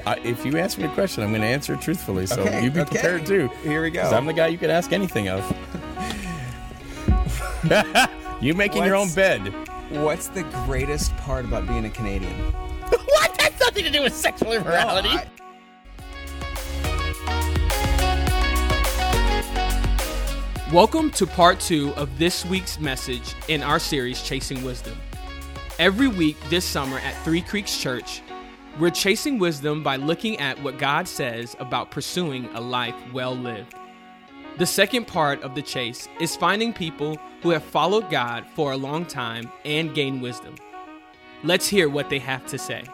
If you ask me a question, I'm going to answer it truthfully. So Okay, you be okay. prepared too. Here we go. 'Cause I'm the guy you could ask anything of. You making your own bed. What's the greatest part about being a Canadian? What? That's nothing to do with sexual immorality. No, Welcome to part 2 of this week's message in our series, Chasing Wisdom. Every week this summer at Three Creeks Church, we're chasing wisdom by looking at what God says about pursuing a life well lived. The second part of the chase is finding people who have followed God for a long time and gained wisdom. Let's hear what they have to say.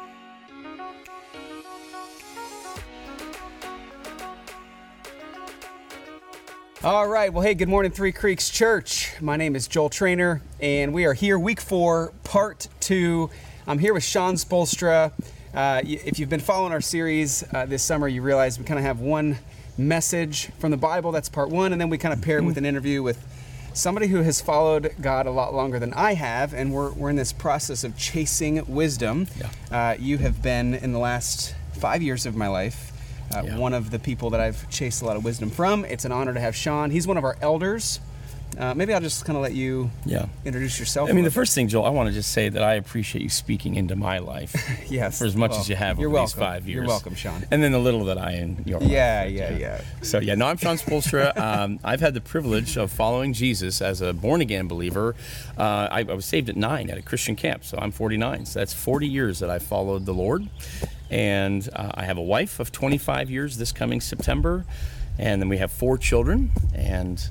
All right. Well, hey, good morning, Three Creeks Church. My name is Joel Trainer, and we are here week 4, part 2. I'm here with Sean Spolstra. If you've been following our series this summer, you realize we kind of have one message from the Bible. That's part 1, and then we kind of pair it with an interview with somebody who has followed God a lot longer than I have, and we're in this process of chasing wisdom. Yeah. You have been, in the last 5 years of my life, one of the people that I've chased a lot of wisdom from. It's an honor to have Sean. He's one of our elders. Maybe I'll just kind of let you introduce yourself. I mean, the first thing, Joel, I want to just say that I appreciate you speaking into my life. Yes. For as much as you have over these 5 years. You're welcome, Sean. And then the little that I in your life. Yeah. So, I'm Sean Spolstra. I've had the privilege of following Jesus as a born-again believer. I was saved at 9 at a Christian camp, so I'm 49. So that's 40 years that I've followed the Lord. And I have a wife of 25 years this coming September. And then we have 4 children, and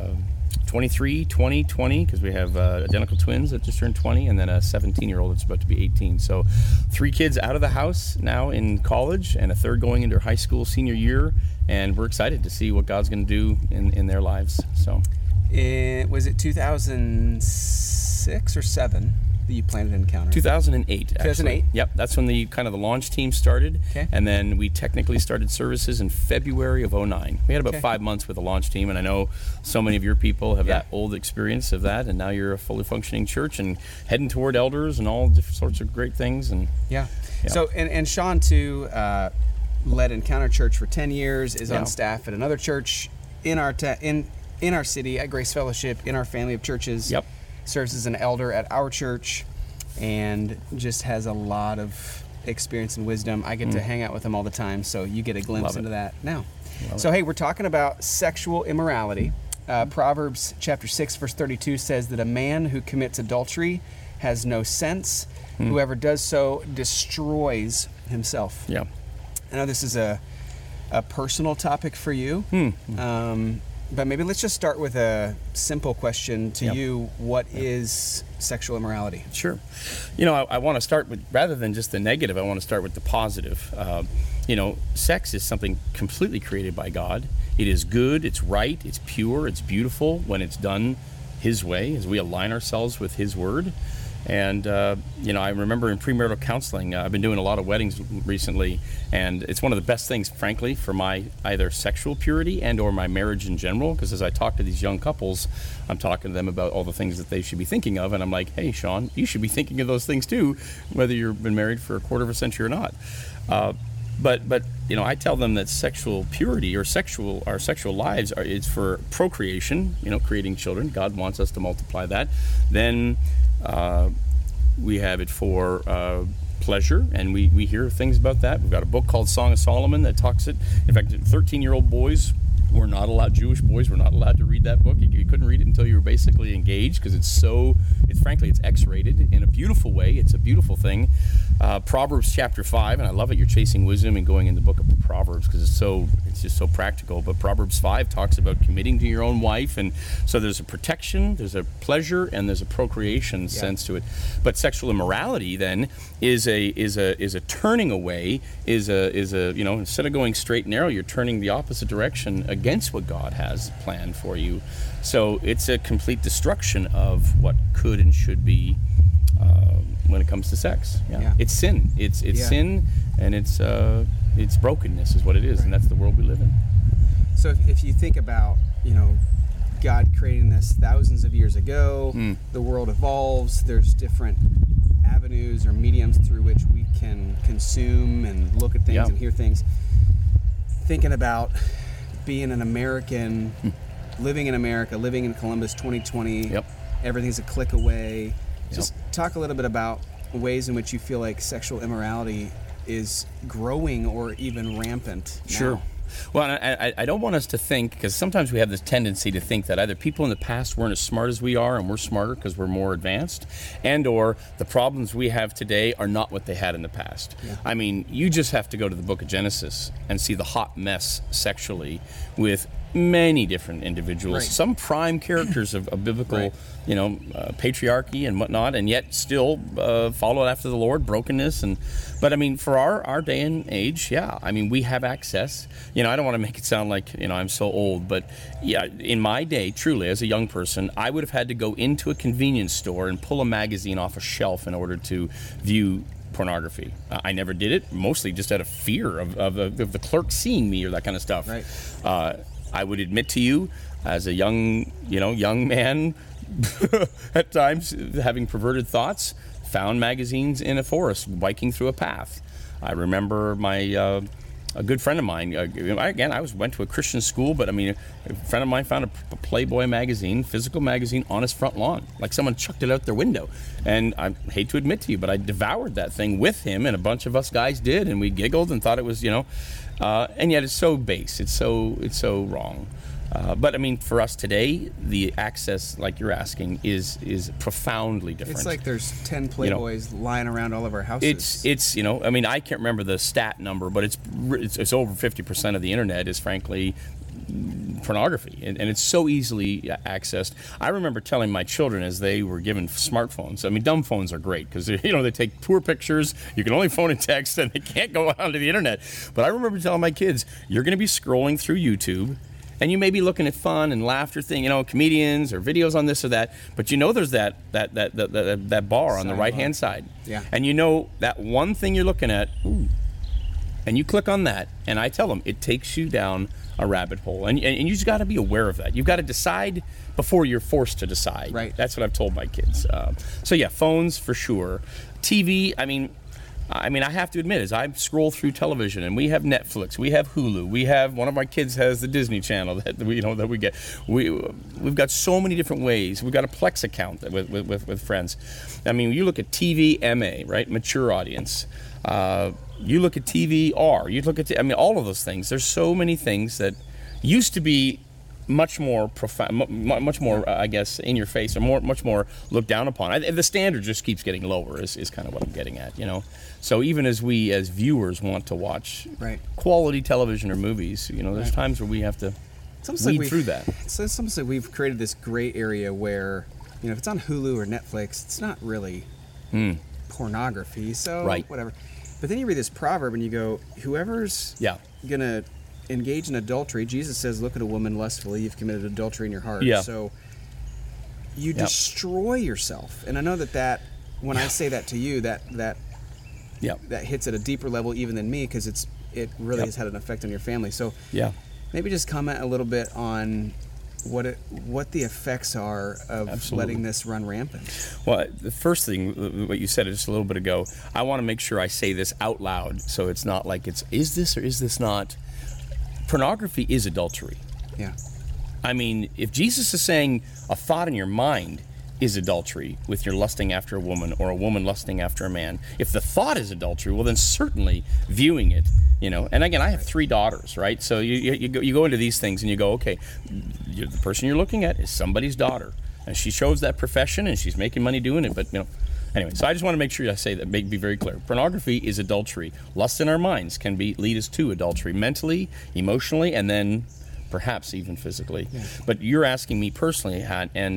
23, 20, because we have identical twins that just turned 20, and then a 17-year-old that's about to be 18. So 3 kids out of the house now in college, and a third going into high school senior year, and we're excited to see what God's going to do in their lives. So, was it 2006 or 7 that you planted Encounter? 2008, actually. 2008? Yep, that's when the launch team started. Okay. And then we technically started services in February of 2009. We had about 5 months with the launch team, and I know so many of your people have that old experience of that, and now you're a fully functioning church and heading toward elders and all different sorts of great things. And So, and Sean, too, led Encounter Church for 10 years, is on staff at another church in our in our city at Grace Fellowship, in our family of churches. Yep. Serves as an elder at our church, and just has a lot of experience and wisdom. I get to hang out with him all the time, so you get a glimpse into that now. Hey, we're talking about sexual immorality. Proverbs chapter 6, verse 32 says that a man who commits adultery has no sense. Whoever does so destroys himself. Yeah. I know this is a personal topic for you. But maybe let's just start with a simple question to you. What is sexual immorality? Sure. I want to start with, rather than just the negative, I want to start with the positive. Sex is something completely created by God. It is good, it's right, it's pure, it's beautiful when it's done His way, as we align ourselves with His Word. And, I remember in premarital counseling, I've been doing a lot of weddings recently, and it's one of the best things, frankly, for my either sexual purity and or my marriage in general, because as I talk to these young couples, I'm talking to them about all the things that they should be thinking of, and I'm like, hey, Sean, you should be thinking of those things too, whether you've been married for a quarter of a century or not. But I tell them that sexual purity or our sexual lives is for procreation, creating children. God wants us to multiply that. Then we have it for pleasure, and we hear things about that. We've got a book called Song of Solomon that talks it. In fact, 13-year-old boys were not allowed, Jewish boys were not allowed to read that book. You couldn't read it until you were basically engaged, because it's X-rated in a beautiful way. It's a beautiful thing. Proverbs chapter 5, and I love it. You're chasing wisdom and going in the book of Proverbs because it's just so practical. But Proverbs 5 talks about committing to your own wife, and so there's a protection, there's a pleasure, and there's a procreation sense to it. But sexual immorality then is a turning away. Is a instead of going straight and narrow, you're turning the opposite direction against what God has planned for you. So it's a complete destruction of what could and should be when it comes to sex. It's sin. It's sin, and it's brokenness is what it is, and that's the world we live in. So if you think about God creating this thousands of years ago, the world evolves. There's different avenues avenues or mediums through which we can consume and look at things and hear things. Thinking about being an American, living in America, living in Columbus 2020, everything's a click away. Just talk a little bit about ways in which you feel like sexual immorality is growing or even rampant now. Sure. Well, I don't want us to think, because sometimes we have this tendency to think that either people in the past weren't as smart as we are and we're smarter because we're more advanced, and or the problems we have today are not what they had in the past. I mean, you just have to go to the book of Genesis and see the hot mess sexually with many different individuals, some prime characters of biblical, patriarchy and whatnot, and yet still follow after the Lord, brokenness. But I mean, for our day and age, I mean, we have access. I don't want to make it sound like, I'm so old, but in my day, truly, as a young person, I would have had to go into a convenience store and pull a magazine off a shelf in order to view pornography. I never did it, mostly just out of fear of the clerk seeing me or that kind of stuff. I would admit to you, as a young man, at times having perverted thoughts, found magazines in a forest, biking through a path. I remember a good friend of mine. I went to a Christian school, but I mean, a friend of mine found a Playboy magazine, physical magazine, on his front lawn, like someone chucked it out their window. And I hate to admit to you, but I devoured that thing with him, and a bunch of us guys did, and we giggled and thought it was, and yet it's so base, it's so wrong. But I mean, for us today, the access, like you're asking, is profoundly different. It's like there's 10 Playboys lying around all of our houses. It's I mean, I can't remember the stat number, but it's over 50% of the internet is frankly pornography, and it's so easily accessed. I remember telling my children as they were given smartphones. I mean, dumb phones are great because they take poor pictures. You can only phone and text, and they can't go onto the internet. But I remember telling my kids, you're going to be scrolling through YouTube, and you may be looking at fun and laughter thing, comedians or videos on this or that. But there's that bar on the right hand side, and that one thing you're looking at, and you click on that, and I tell them it takes you down a rabbit hole, and you just got to be aware of that. You've got to decide before you're forced to decide. Right. That's what I've told my kids. Phones for sure. TV. I mean, I have to admit, as I scroll through television, and we have Netflix, we have Hulu, we have one of my kids has the Disney Channel that we get. We've got so many different ways. We've got a Plex account with friends. I mean, you look at TV MA, right, mature audience. You look at TVR, you look at, all of those things. There's so many things that used to be much more profound, much more, I guess, in your face, or much more looked down upon. The standard just keeps getting lower, is kind of what I'm getting at, So even as we, as viewers, want to watch quality television or movies, there's times where we have to weed through that. So it's almost like we've created this gray area where, if it's on Hulu or Netflix, it's not really pornography, so whatever. But then you read this proverb and you go, whoever's going to engage in adultery, Jesus says, look at a woman lustfully, you've committed adultery in your heart. So you destroy yourself. And I know that when I say that to you, that hits at a deeper level even than me, because it really has had an effect on your family. So maybe just comment a little bit on what the effects are of letting this run rampant. Well, the first thing, what you said just a little bit ago, I want to make sure I say this out loud, so it's not like is this or is this not? Pornography is adultery. I mean, if Jesus is saying a thought in your mind is adultery with your lusting after a woman, or a woman lusting after a man, if the thought is adultery, well, then certainly viewing it, and again, I have 3 daughters, right? So you go into these things and you go, okay, the person you're looking at is somebody's daughter, and she chose that profession and she's making money doing it, but anyway, so I just want to make sure I say that, be very clear. Pornography is adultery. Lust in our minds can lead us to adultery, mentally, emotionally, and then perhaps even physically. But you're asking me personally, and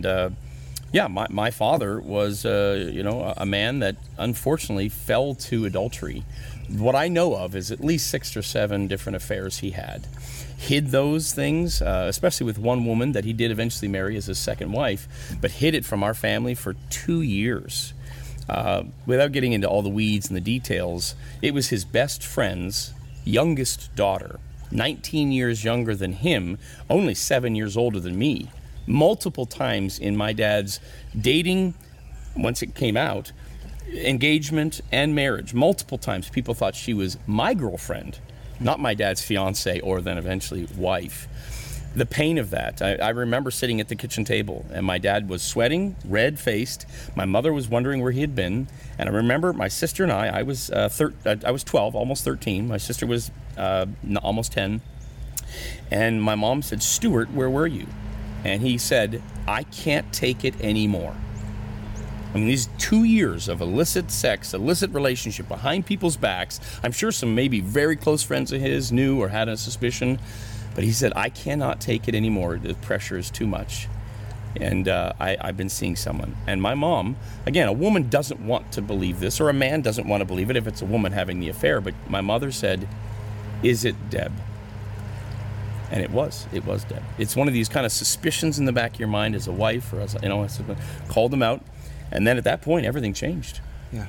my father was a man that unfortunately fell to adultery. What I know of is at least 6 or 7 different affairs he had. Hid those things, especially with one woman that he did eventually marry as his second wife, but hid it from our family for 2 years. Without getting into all the weeds and the details, it was his best friend's youngest daughter, 19 years younger than him, only 7 years older than me. Multiple times in my dad's dating, once it came out, engagement and marriage, multiple times people thought she was my girlfriend, not my dad's fiance or then eventually wife. The pain of that. I remember sitting at the kitchen table and my dad was sweating, red-faced. My mother was wondering where he had been. And I remember my sister and I was 12, almost 13. My sister was almost 10. And my mom said, "Stuart, where were you?" And he said, "I can't take it anymore." I mean, these 2 years of illicit sex, illicit relationship behind people's backs, I'm sure some maybe very close friends of his knew or had a suspicion, but he said, "I cannot take it anymore. The pressure is too much." And I've been seeing someone. And my mom, again, a woman doesn't want to believe this, or a man doesn't want to believe it if it's a woman having the affair, but my mother said, "Is it Deb?" And it was Deb. It's one of these kind of suspicions in the back of your mind as a wife or as, called them out. And then at that point, everything changed. Yeah.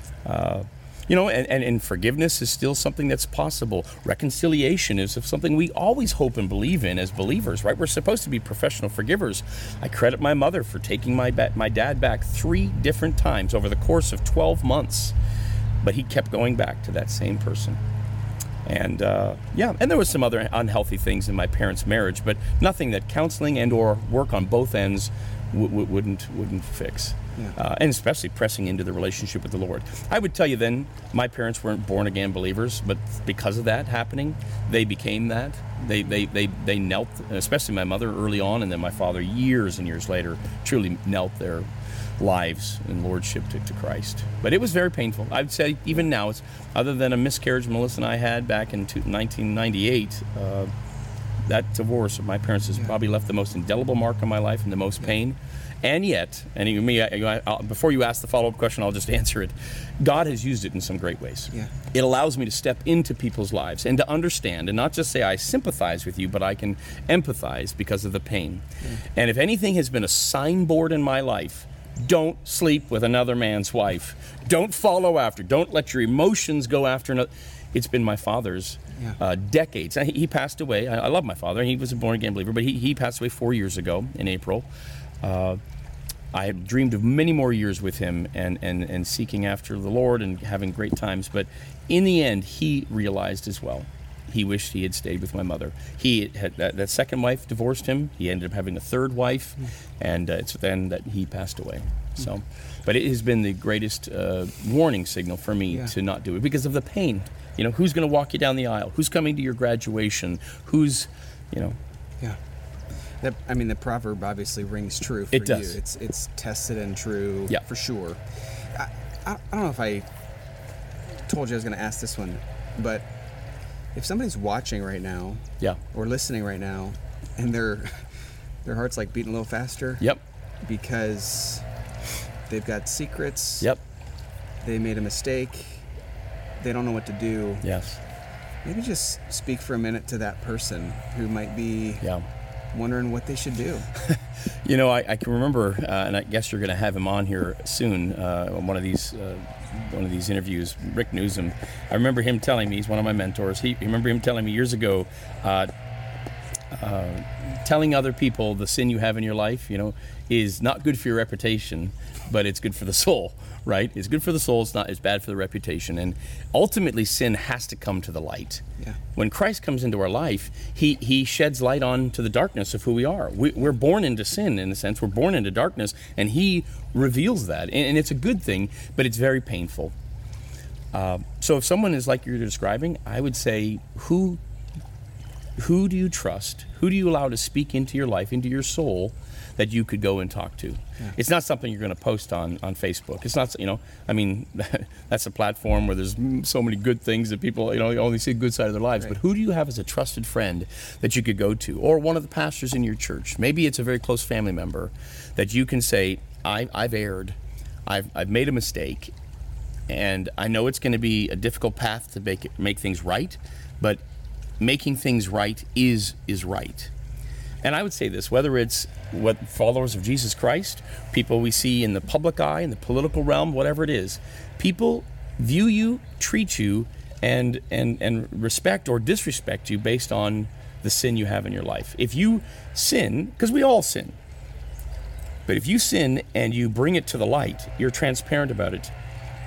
And forgiveness is still something that's possible. Reconciliation is something we always hope and believe in as believers, right? We're supposed to be professional forgivers. I credit my mother for taking my dad back 3 different times over the course of 12 months. But he kept going back to that same person. And and there was some other unhealthy things in my parents' marriage, but nothing that counseling and or work on both ends wouldn't fix. Yeah. And especially pressing into the relationship with the Lord. I would tell you then, my parents weren't born-again believers, but because of that happening, they became that. They knelt, especially my mother early on, and then my father years and years later, truly knelt their lives in lordship to Christ. But it was very painful. I would say even now, it's other than a miscarriage Melissa and I had back in 1998, that divorce of my parents has probably left the most indelible mark on my life and the most pain. And yet, before you ask the follow-up question, I'll just answer it. God has used it in some great ways. Yeah. It allows me to step into people's lives and to understand and not just say I sympathize with you, but I can empathize because of the pain. Yeah. And if anything has been a signboard in my life, don't sleep with another man's wife. Don't follow after. Don't let your emotions go after another. It's been my father's decades. He passed away. I love my father. He was a born-again believer, but he passed away 4 years ago in April. I had dreamed of many more years with him and seeking after the Lord and having great times. But in the end, he realized as well. He wished he had stayed with my mother. He had that second wife divorced him. He ended up having a third wife, and it's then that he passed away. So, but it has been the greatest warning signal for me to not do it because of the pain. You know, who's going to walk you down the aisle? Who's coming to your graduation? Who's, Yeah. The proverb obviously rings true for it does. you. It's tested and true for sure. I don't know if I told you I was going to ask this one, but if somebody's watching right now or listening right now and their heart's like beating a little faster because they've got secrets, they made a mistake, they don't know what to do. Yes. Maybe just speak for a minute to that person who might be wondering what they should do. I can remember, and I guess you're going to have him on here soon, on one of these interviews, Rick Newsom. I remember him telling me, he's one of my mentors, remember him telling me years ago, telling other people the sin you have in your life, is not good for your reputation, but it's good for the soul, right? It's good for the soul, it's bad for the reputation. And ultimately, sin has to come to the light. Yeah. When Christ comes into our life, he sheds light on to the darkness of who we are. We're born into sin, in a sense. We're born into darkness, and he reveals that. And it's a good thing, but it's very painful. So if someone is like you're describing, I would say, who do you trust? Who do you allow to speak into your life, into your soul, that you could go and talk to? Yeah. It's not something you're going to post on Facebook. It's not, that's a platform where there's so many good things that people, only see the good side of their lives. Right. But who do you have as a trusted friend that you could go to? Or one of the pastors in your church? Maybe it's a very close family member that you can say, I've erred. I've made a mistake. And I know it's going to be a difficult path to make things right, but making things right is right. And I would say this, whether it's followers of Jesus Christ, people we see in the public eye, in the political realm, whatever it is, people view you, treat you, and respect or disrespect you based on the sin you have in your life. If you sin, because we all sin, but if you sin and you bring it to the light, you're transparent about it,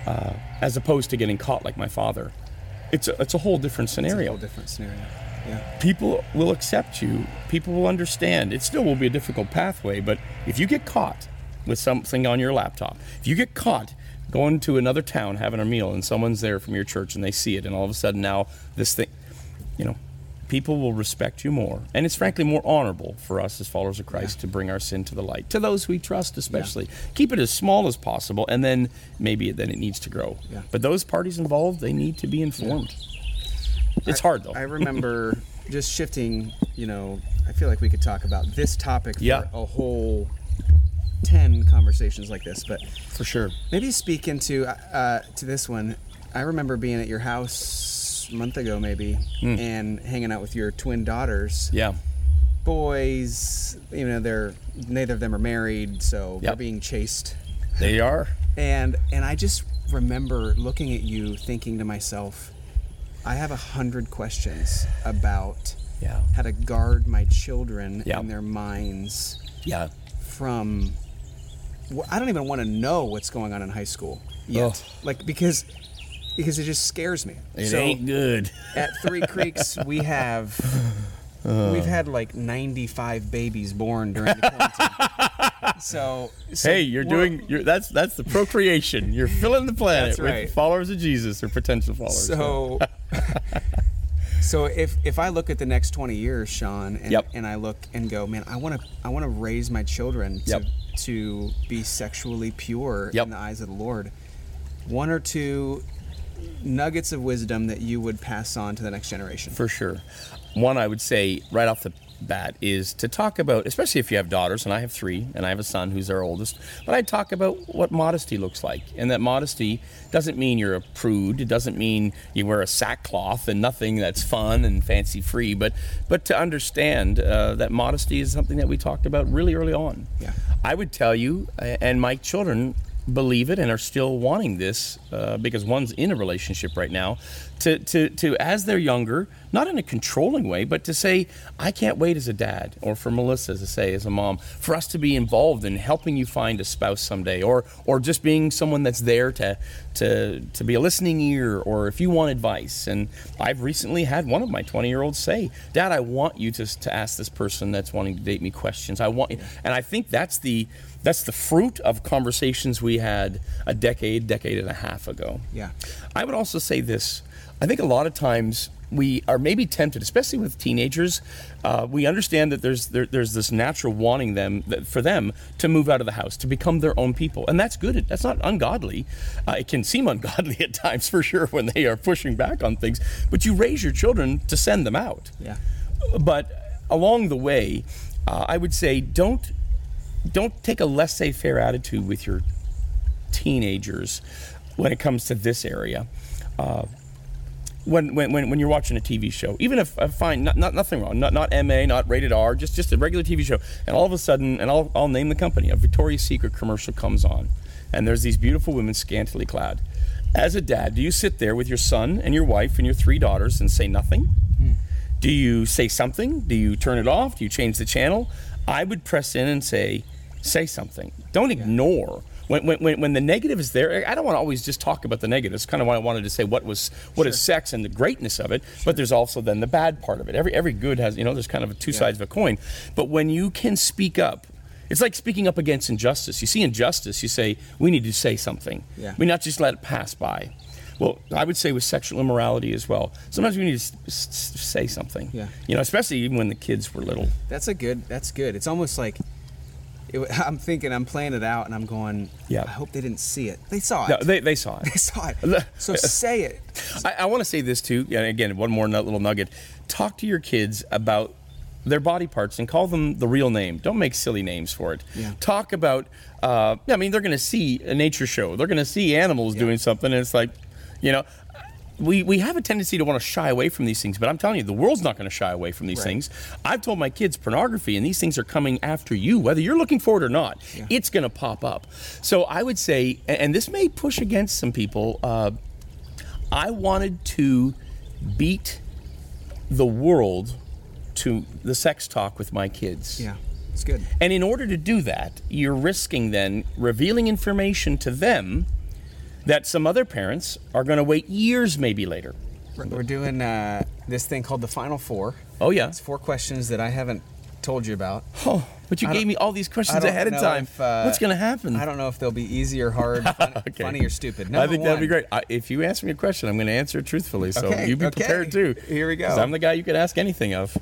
as opposed to getting caught like my father. It's a whole different scenario. It's a whole different scenario. Yeah. People will accept you. People will understand. It still will be a difficult pathway, but if you get caught with something on your laptop, if you get caught going to another town having a meal and someone's there from your church and they see it and all of a sudden now this thing, people will respect you more. And it's frankly more honorable for us as followers of Christ to bring our sin to the light, to those we trust especially. Yeah. Keep it as small as possible, and then maybe it needs to grow. Yeah. But those parties involved, they need to be informed. Yeah. It's hard, though. I remember just shifting, I feel like we could talk about this topic for a whole 10 conversations like this, but for sure. Maybe speak into to this one. I remember being at your house a month ago maybe and hanging out with your twin daughters. Yeah. Boys, neither of them are married, so they're being chased. They are. And I just remember looking at you thinking to myself, I have 100 questions about how to guard my children and their minds from I don't even want to know what's going on in high school yet. Because it just scares me. It ain't good. At Three Creeks, we've had like 95 babies born during the quarantine. So hey, that's the procreation. You're filling the planet with followers of Jesus or potential followers. So if I look at the next 20 years, Sean, and I look and go, man, I want to raise my children to be sexually pure in the eyes of the Lord. One or two nuggets of wisdom that you would pass on to the next generation? For sure. One, I would say right off the bat is to talk about, especially if you have daughters, and I have 3, and I have a son who's our oldest, but I'd talk about what modesty looks like. And that modesty doesn't mean you're a prude. It doesn't mean you wear a sackcloth and nothing that's fun and fancy free, but to understand that modesty is something that we talked about really early on. Yeah. I would tell you, and my children believe it and are still wanting this because one's in a relationship right now, to as they're younger, not in a controlling way, but to say, I can't wait as a dad, or for Melissa to say as a mom, for us to be involved in helping you find a spouse someday, or just being someone that's there to be a listening ear, or if you want advice. And I've recently had one of my 20-year-olds say, Dad, I want you to ask this person that's wanting to date me questions. I want you. And I think that's the fruit of conversations we had a decade and a half ago. Yeah. I would also say this. I think a lot of times we are maybe tempted, especially with teenagers. We understand that there's this natural wanting for them to move out of the house, to become their own people. And that's good. That's not ungodly. It can seem ungodly at times, for sure, when they are pushing back on things. But you raise your children to send them out. Yeah. But along the way, I would say don't take a laissez-faire attitude with your teenagers when it comes to this area. When you're watching a TV show, even if I find nothing wrong, not MA, not rated R, just a regular TV show, and all of a sudden, and I'll name the company, a Victoria's Secret commercial comes on, and there's these beautiful women scantily clad. As a dad, do you sit there with your son and your wife and your 3 daughters and say nothing? Do you say something? Do you turn it off? Do you change the channel? I would press in and say something. Don't ignore. When the negative is there, I don't want to always just talk about the negative. It's kind of why I wanted to say what is sex and the greatness of it, but there's also then the bad part of it. Every good has, there's kind of 2 sides of a coin. But when you can speak up, it's like speaking up against injustice. You see injustice, you say, we need to say something. Yeah. We not just let it pass by. Well, I would say with sexual immorality as well. Sometimes we need to say something. Yeah. Especially even when the kids were little. That's good. It's almost like, I'm playing it out, and I'm going, I hope they didn't see it. They saw it. No, they saw it. They saw it. So say it. I want to say this too, and again, one more little nugget. Talk to your kids about their body parts and call them the real name. Don't make silly names for it. Yeah. Talk about, they're going to see a nature show. They're going to see animals doing something, and it's like, we have a tendency to want to shy away from these things, but I'm telling you, the world's not going to shy away from these things. I've told my kids pornography, and these things are coming after you, whether you're looking for it or not. Yeah. It's going to pop up. So I would say, and this may push against some people, I wanted to beat the world to the sex talk with my kids. Yeah, it's good. And in order to do that, you're risking then revealing information to them that some other parents are going to wait years, maybe later. We're doing this thing called the Final Four. Oh, yeah. It's 4 questions that I haven't told you about. Oh, but you gave me all these questions ahead of time. What's going to happen? I don't know if they'll be easy or hard, Okay. funny or stupid. I think that'd be great. If you ask me a question, I'm going to answer it truthfully. So you be prepared too. Here we go. 'Cause I'm the guy you could ask anything of.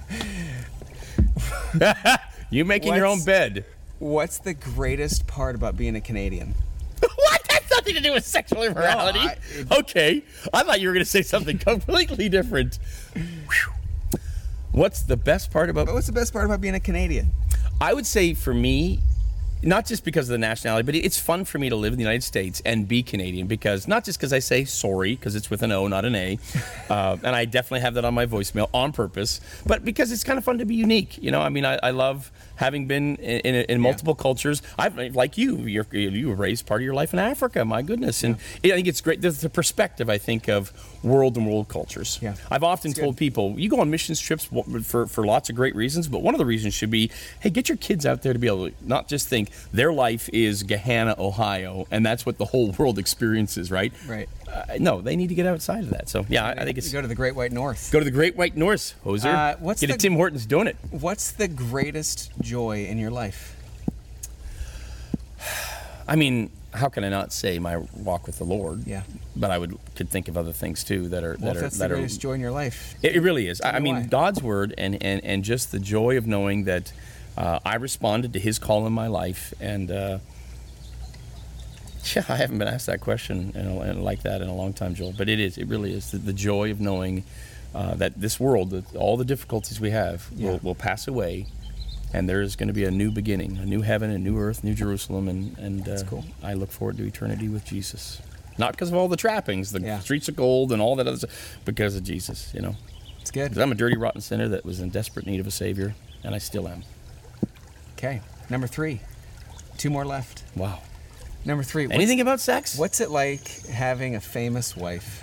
You making your own bed. What's the greatest part about being a Canadian? What? That's nothing to do with sexual immorality. Okay. I thought you were going to say something completely different. What's the best part about... What's the best part about being a Canadian? I would say for me, not just because of the nationality, but it's fun for me to live in the United States and be Canadian, because not just because I say sorry, because it's with an O, not an A, and I definitely have that on my voicemail on purpose, but because it's kind of fun to be unique. You know, I mean, I love having been in multiple cultures. Like you were raised part of your life in Africa. My goodness, and I think it's great. There's the perspective, I think, of world and world cultures. Yeah. I've often told people, you go on missions trips for lots of great reasons, but one of the reasons should be, hey, get your kids out there to be able to not just think their life is Gahanna, Ohio, and that's what the whole world experiences, right? Right. No, they need to get outside of that. So, yeah, I think it's... Go to the Great White North. Go to the Great White North, Hoser. Get a Tim Hortons doing it. What's the greatest joy in your life? I mean, how can I not say my walk with the Lord? Yeah. But I could think of other things too that are... Well, if that's the greatest joy in your life. It really is. I mean, why. God's word and just the joy of knowing that I responded to His call in my life, and I haven't been asked that question like that in a long time, Joel. But it really is the joy of knowing that this world, all the difficulties we have, will pass away, and there is going to be a new beginning, a new heaven, a new earth, new Jerusalem, and That's cool. I look forward to eternity with Jesus. Not because of all the trappings, the streets of gold and all that other stuff, because of Jesus. You know, it's good. 'Cause I'm a dirty, rotten sinner that was in desperate need of a Savior, and I still am. Okay, number 3. 2 more left. Wow. Number 3. Anything about sex? What's it like having a famous wife?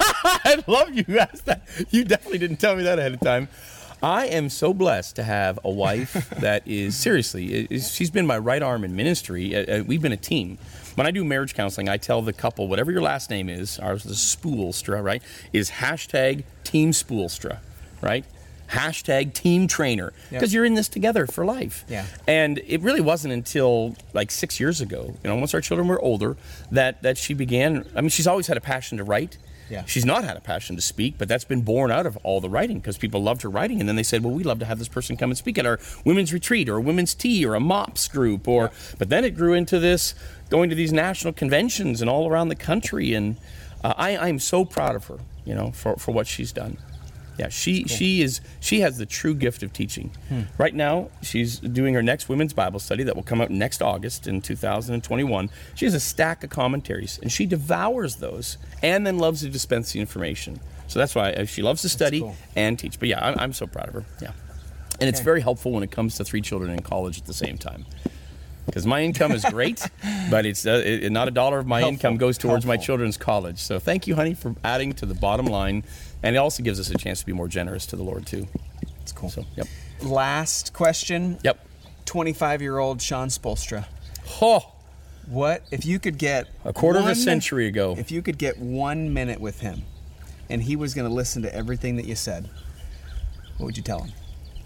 I love you asked that. You definitely didn't tell me that ahead of time. I am so blessed to have a wife that is, seriously, she's been my right arm in ministry. We've been a team. When I do marriage counseling, I tell the couple, whatever your last name is, ours is Spoolstra, right, is hashtag Team Spoolstra, right? Hashtag Team Trainer, because you're in this together for life. Yeah. And it really wasn't until like 6 years ago, once our children were older, that she began. I mean, she's always had a passion to write. Yeah. She's not had a passion to speak, but that's been born out of all the writing, because people loved her writing. And then they said, well, we'd love to have this person come and speak at our women's retreat or a women's tea or a MOPS group. But then it grew into this, going to these national conventions and all around the country. And I'm so proud of her, for what she's done. Yeah, she has the true gift of teaching. Right now, she's doing her next women's Bible study that will come out next August in 2021. She has a stack of commentaries, and she devours those and then loves to dispense the information. So that's why she loves to study and teach. But yeah, I'm so proud of her. Yeah, and it's very helpful when it comes to 3 children in college at the same time. Because my income is great, but it's not a dollar of my income goes towards my children's college. So thank you, honey, for adding to the bottom line. And it also gives us a chance to be more generous to the Lord, too. That's cool. So, yep. Last question. Yep. 25-year-old Sean Spoelstra. Oh! What, if you could get... A quarter of a century ago. If you could get 1 minute with him, and he was going to listen to everything that you said, what would you tell him?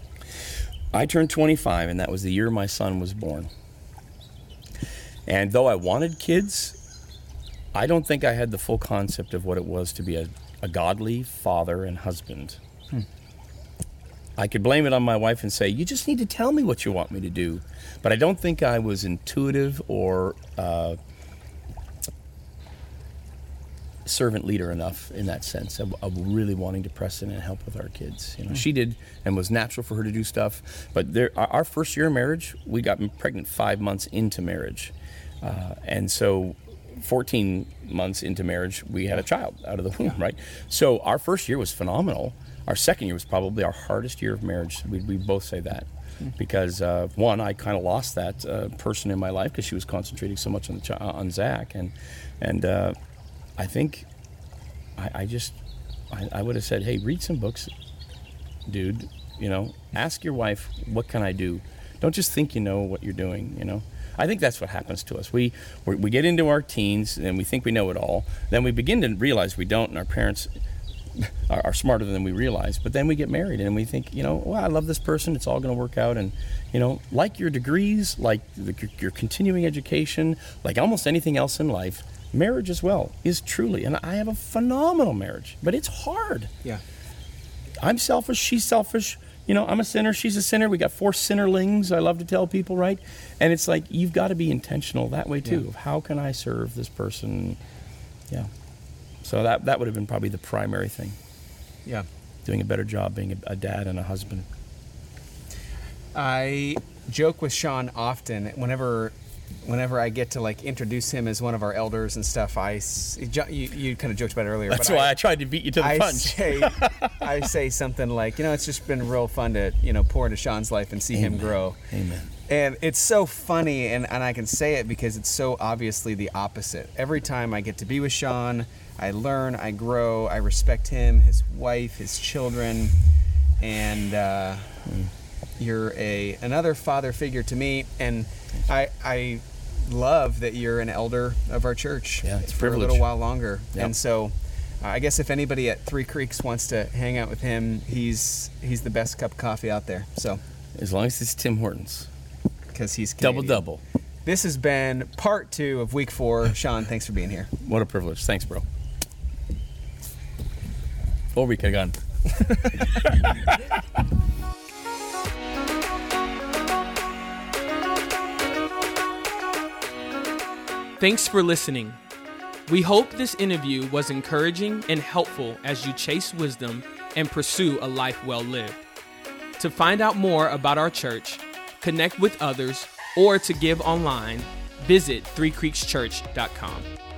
I turned 25, and that was the year my son was born. And though I wanted kids, I don't think I had the full concept of what it was to be a godly father and husband. I could blame it on my wife and say, you just need to tell me what you want me to do. But I don't think I was intuitive or servant leader enough in that sense of really wanting to press in and help with our kids. She did, and was natural for her to do stuff. But our first year of marriage, we got pregnant 5 months into marriage. And so 14 months into marriage, we had a child out of the womb, right? So our first year was phenomenal. Our second year was probably our hardest year of marriage. We both say that. Because, one, I kind of lost that person in my life because she was concentrating so much on Zach. And I think I would have said, hey, read some books, dude. Ask your wife, what can I do? Don't just think you know what you're doing, I think that's what happens to us. We get into our teens and we think we know it all. Then we begin to realize we don't, and our parents are smarter than we realize. But then we get married and we think, well, I love this person. It's all going to work out. And, like your degrees, like your continuing education, like almost anything else in life, marriage as well is truly, and I have a phenomenal marriage, but it's hard. Yeah. I'm selfish, she's selfish. I'm a sinner, she's a sinner. We got 4 sinnerlings, I love to tell people, right? And it's like, you've got to be intentional that way too. Of how can I serve this person? Yeah. So that would have been probably the primary thing. Yeah. Doing a better job being a dad and a husband. I joke with Sean often whenever I get to introduce him as one of our elders and stuff. You kind of joked about it earlier. That's why I tried to beat you to the punch. I say something like, it's just been real fun to pour into Sean's life and see him grow. Amen. And it's so funny, and I can say it because it's so obviously the opposite. Every time I get to be with Sean, I learn, I grow, I respect him, his wife, his children, and you're another father figure to me, and I love that you're an elder of our church for a little while longer. Yep. And so I guess if anybody at Three Creeks wants to hang out with him, he's the best cup of coffee out there. So as long as it's Tim Hortons. Because he's Canadian. Double. This has been part 2 of week 4. Sean, thanks for being here. What a privilege. Thanks, bro. Or we could have gone. Thanks for listening. We hope this interview was encouraging and helpful as you chase wisdom and pursue a life well lived. To find out more about our church, connect with others, or to give online, visit threecreekschurch.com.